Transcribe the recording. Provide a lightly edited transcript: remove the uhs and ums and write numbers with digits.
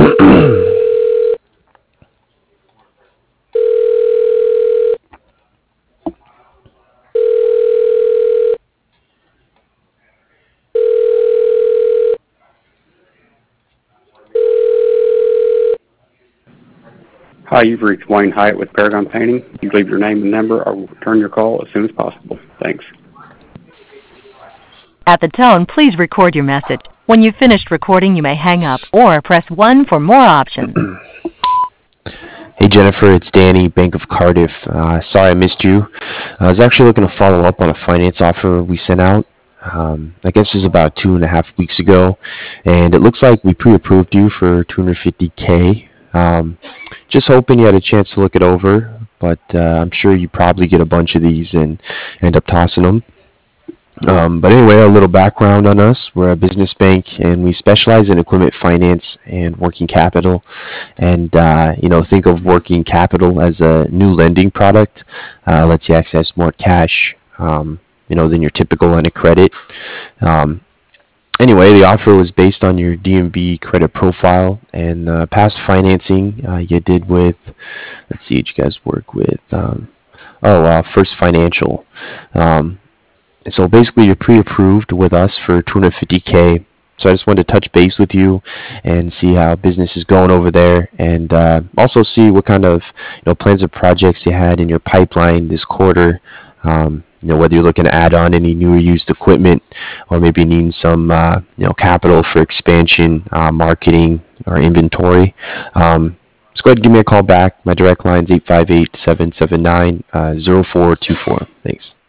Hi, you've reached Wayne Hyatt with Paragon Painting. You leave your name and number, I will return your call as soon as possible. Thanks. At the tone, please record your message. When you've finished recording, you may hang up or press 1 for more options. Hey Jennifer, it's Danny, Bank of Cardiff. Sorry I missed you. I was actually looking to follow up on a finance offer we sent out. I guess it was about 2.5 weeks ago, and it looks like we pre-approved you for 250K. Just hoping you had a chance to look it over, but I'm sure you probably get a bunch of these and end up tossing them. But anyway, a little background on us. We're a business bank and we specialize in equipment finance and working capital. And, think of working capital as a new lending product. Lets you access more cash, than your typical line of credit. Um, anyway, the offer was based on your DMV credit profile and past financing you did with, let's see, what you guys work with. First Financial. Um, so basically, you're pre-approved with us for 250K. So I just wanted to touch base with you and see how business is going over there, and also see what kind of plans or projects you had in your pipeline this quarter. Whether you're looking to add on any new or used equipment, or maybe needing some capital for expansion, marketing, or inventory. Just go ahead and give me a call back. My direct line is 858-779-0424. Thanks.